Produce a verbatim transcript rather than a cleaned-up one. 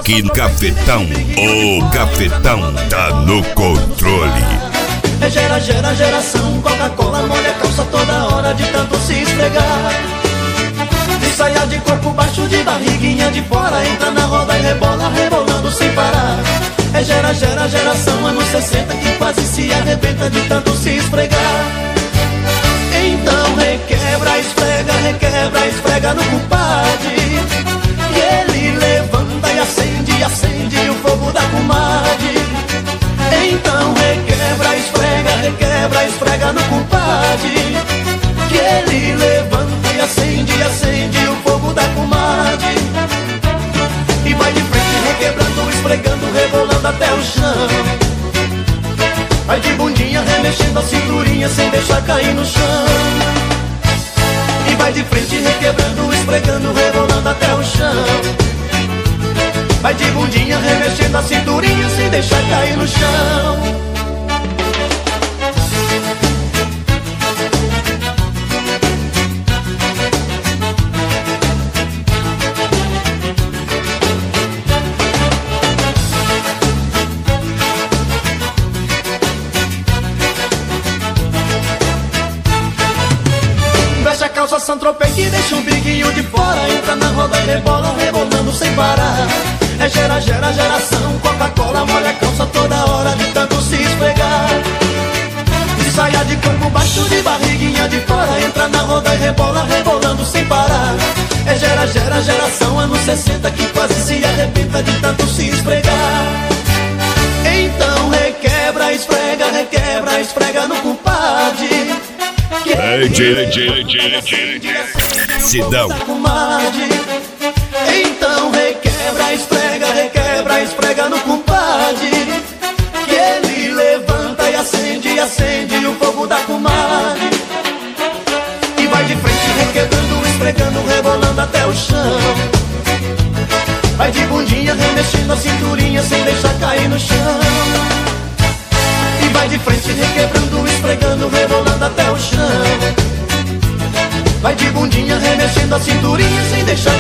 aqui no Cafetão. O Cafetão tá no controle. É gera, gera, geração, Coca-Cola molha a calça toda hora de tanto se esfregar. De saia de corpo baixo, de barriguinha de fora, entra na roda e rebola, rebolando sem parar. É gera, gera, geração, anos sessenta, que quase se arrebenta de tanto se esfregar. Então requebra, esfrega, requebra, esfrega no compadre, e ele levanta e acende, acende o fogo da comadre. Então requebra, esfrega, requebra, esfrega no compadre, que ele levanta e acende, acende o fogo da comadre. E vai de frente requebrando, esfregando, rebolando até o chão. Vai de bundinha remexendo a cinturinha sem deixar cair no chão. E vai de frente requebrando, esfregando, rebolando até o chão. Vai de bundinha remexendo a cinturinha sem deixar cair no chão. Fecha a calça Saint-Tropez que deixa um biguinho de fora, entra na roda e rebola, rebolando sem parar. É gera, gera, geração, Coca-Cola molha a calça toda hora de tanto se esfregar. De saia de corpo baixo, de barriguinha de fora, entra na roda e rebola, rebolando sem parar. É gera, gera, geração, anos sessenta, que quase se arrebenta de tanto se esfregar. Então requebra, esfrega, requebra, esfrega no compadre, Ei, tira, tira, tira, tira, tira. Sidão. Então requebra, esfrega, requebra, esfrega no compadre, que ele levanta e acende, acende o fogo da comadre. E vai de frente requebrando, esfregando, rebolando até o chão. Vai de bundinha remexendo a cinturinha sem deixar cair no chão. E vai de frente requebrando, esfregando, rebolando até o chão. Vai de bundinha remexendo a cinturinha sem deixar